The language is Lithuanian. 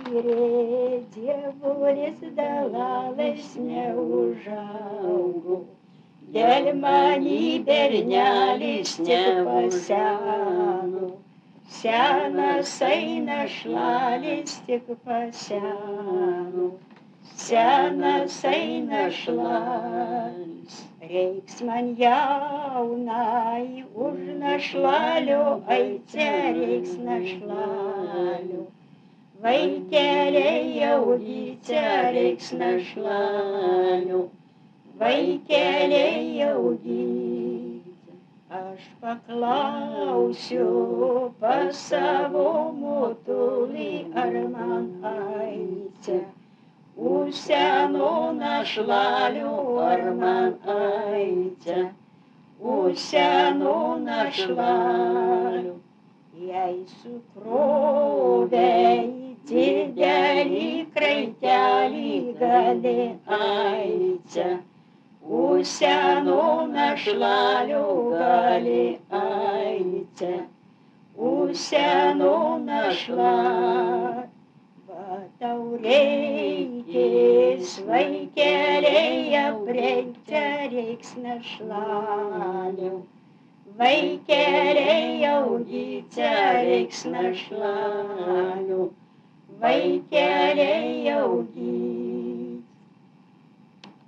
Prie dievulės dalalais neužaugo, dėl manį bernelis tik paseno, senas eina šlalis tik paseno, senas eina šlalis. Reiks man jaunai už našlalio, aice reiks našlalio. Vaikeliai jaudyce reiks našlalio, vaikeliai jaudyce. Aš paklausiu pas savo motulį, ar man aice užseno našlalio, ar man aice užseno našlalio. Jei sukrovei didelį kraitelį gali aice, užseno našlalio gali aice, užseno našlalio. Va tau reikės vaikeliai aprengti, reiks našlalio. Vaikeliai jaudyce reiks našlalio, vaikeliai jaudyce.